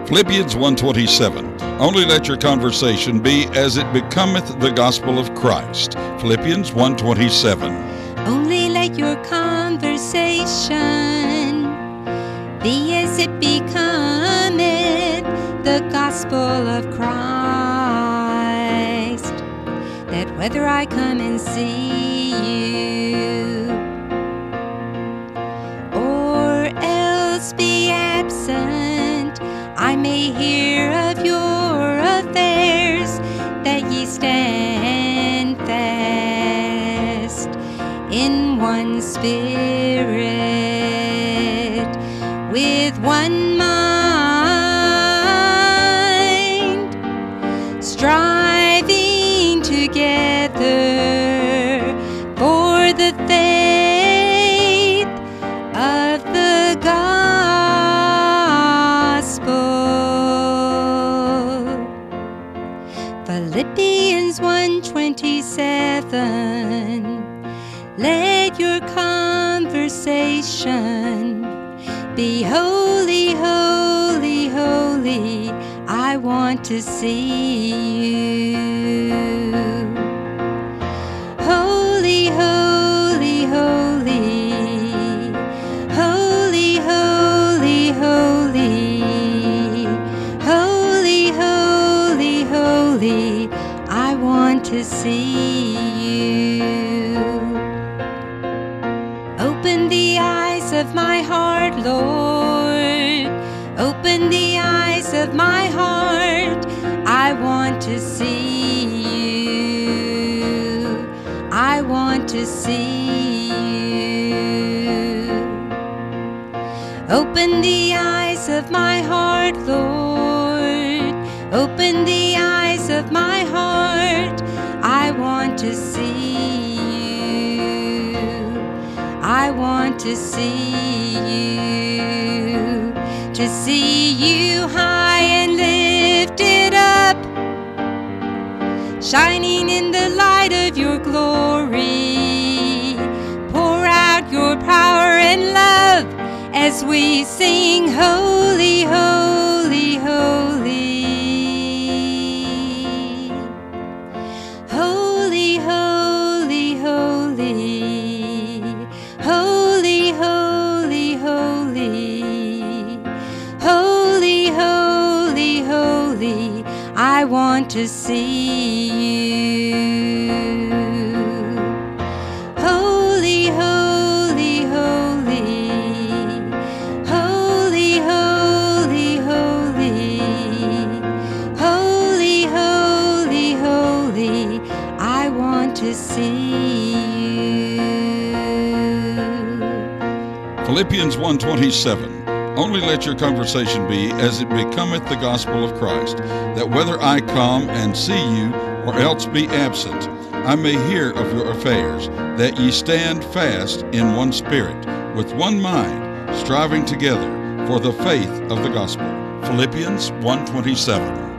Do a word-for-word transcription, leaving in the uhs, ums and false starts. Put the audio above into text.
Philippians one twenty-seven. Only let your conversation be as it becometh the gospel of Christ. Philippians one twenty-seven. Only let your conversation be as it becometh the gospel of Christ, that whether I come and see you or else be absent, I may hear of your affairs, that ye stand fast in one spirit, with one mind, striving together for the faith of the gospel. Philippians one twenty-seven. Let your conversation be holy, holy, holy. I want to see you. Holy, holy, holy. Holy, holy, holy. Holy, holy, holy. I want to see you. Open the eyes of my heart, Lord. Open the eyes of my heart. I want to see you. I want to see you. Open the eyes of my heart, Lord. Open the eyes of my heart. I want to see you. I want to see you, to see you high and lifted up, shining in the light of your glory. Pour out your power and love as we sing, holy, holy, holy. Holy, holy, holy. Holy, holy, holy. Holy, holy, holy. I want to see you. Holy, holy, holy. Holy, holy, holy. Holy, holy, holy. I want to see you. Philippians one twenty-seven. Only let your conversation be as it becometh the gospel of Christ, that whether I come and see you or else be absent, I may hear of your affairs, that ye stand fast in one spirit, with one mind, striving together for the faith of the gospel. Philippians one twenty-seven.